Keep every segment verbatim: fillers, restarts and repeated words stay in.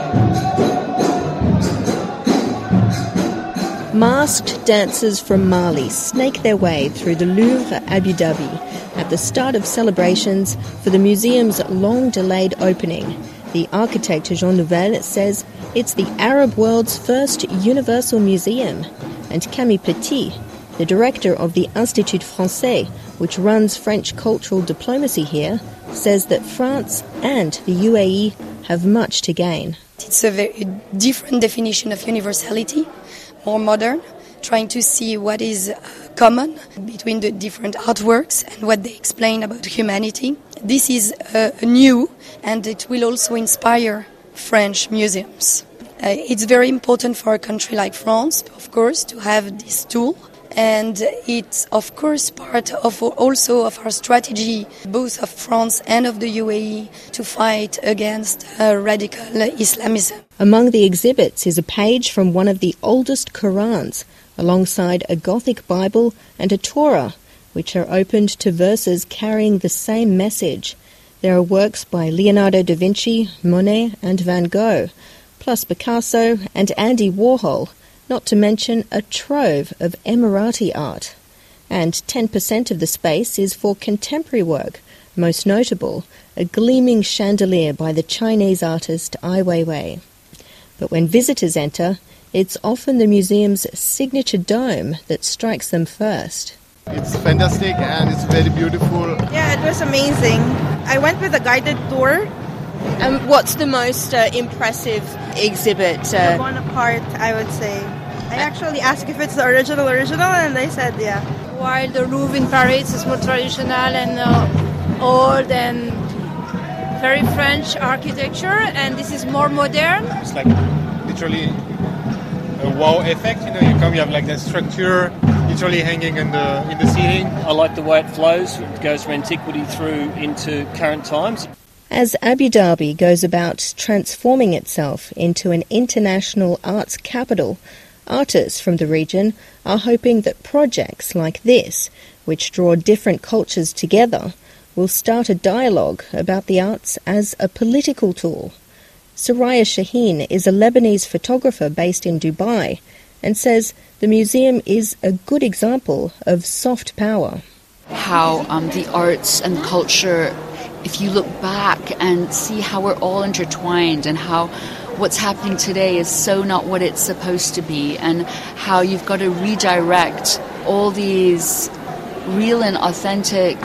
Masked dancers from Mali snake their way through the Louvre, Abu Dhabi, at the start of celebrations for the museum's long-delayed opening. The architect Jean Nouvel says it's the Arab world's first universal museum. And Camille Petit, the director of the Institut Français, which runs French cultural diplomacy here, says that France and the U A E have much to gain. It's a very different definition of universality, more modern, trying to see what is common between the different artworks and what they explain about humanity. This is uh, new, and it will also inspire French museums. Uh, it's very important for a country like France, of course, to have this tool. And it's, of course, part of also of our strategy, both of France and of the U A E, to fight against uh, radical Islamism. Among the exhibits is a page from one of the oldest Qurans, alongside a Gothic Bible and a Torah, which are opened to verses carrying the same message. There are works by Leonardo da Vinci, Monet and Van Gogh, plus Picasso and Andy Warhol, not to mention a trove of Emirati art. And ten percent of the space is for contemporary work, most notable, a gleaming chandelier by the Chinese artist Ai Weiwei. But when visitors enter, it's often the museum's signature dome that strikes them first. It's fantastic and it's very beautiful. Yeah, it was amazing. I went with a guided tour. Um, what's the most uh, impressive exhibit? Uh, The Bonaparte, I would say. I actually asked if it's the original original, and they said yeah. While the Louvre in Paris is more traditional and uh, old and very French architecture, and this is more modern. It's like literally a wow effect. You know, you come, you have like that structure literally hanging in the in the ceiling. I like the way it flows. It goes from antiquity through into current times. As Abu Dhabi goes about transforming itself into an international arts capital, artists from the region are hoping that projects like this, which draw different cultures together, will start a dialogue about the arts as a political tool. Soraya Shaheen is a Lebanese photographer based in Dubai and says the museum is a good example of soft power. How um, the arts and culture, if you look back and see how we're all intertwined and how what's happening today is so not what it's supposed to be, and how you've got to redirect all these real and authentic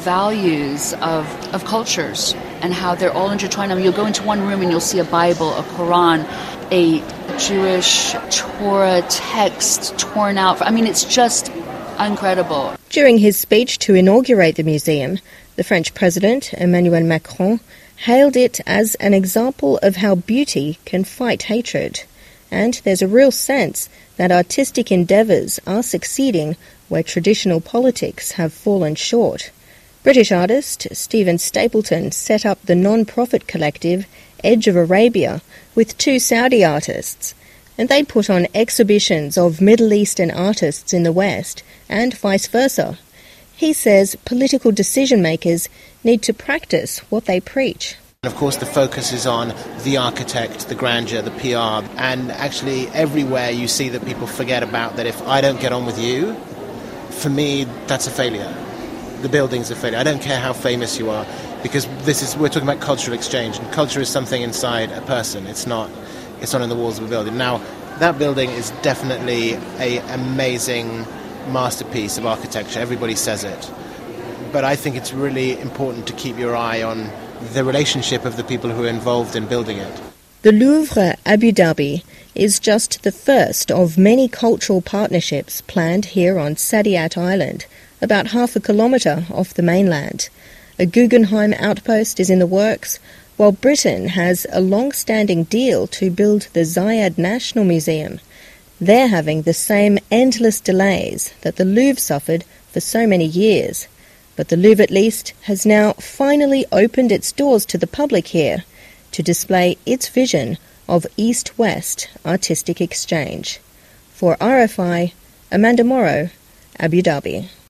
values of, of cultures and how they're all intertwined. I mean, you'll go into one room and you'll see a Bible, a Quran, a Jewish Torah text torn out. I mean, it's just incredible. During his speech to inaugurate the museum, the French President, Emmanuel Macron, hailed it as an example of how beauty can fight hatred. And there's a real sense that artistic endeavours are succeeding where traditional politics have fallen short. British artist Stephen Stapleton set up the non-profit collective Edge of Arabia with two Saudi artists, and they put on exhibitions of Middle Eastern artists in the West, and vice versa. He says political decision-makers need to practice what they preach. Of course, the focus is on the architect, the grandeur, the P R, and actually everywhere you see that people forget about that if I don't get on with you, for me, that's a failure. The building's a failure. I don't care how famous you are, because this is we're talking about cultural exchange, and culture is something inside a person. It's not it's not in the walls of a building. Now, that building is definitely an amazing masterpiece of architecture. Everybody says it. But I think it's really important to keep your eye on the relationship of the people who are involved in building it. The Louvre Abu Dhabi is just the first of many cultural partnerships planned here on Saadiyat Island, about half a kilometre off the mainland. A Guggenheim outpost is in the works, while Britain has a long-standing deal to build the Zayed National Museum. They're having the same endless delays that the Louvre suffered for so many years. But the Louvre, at least, has now finally opened its doors to the public here to display its vision of East-West artistic exchange. For R F I, Amanda Morrow, Abu Dhabi.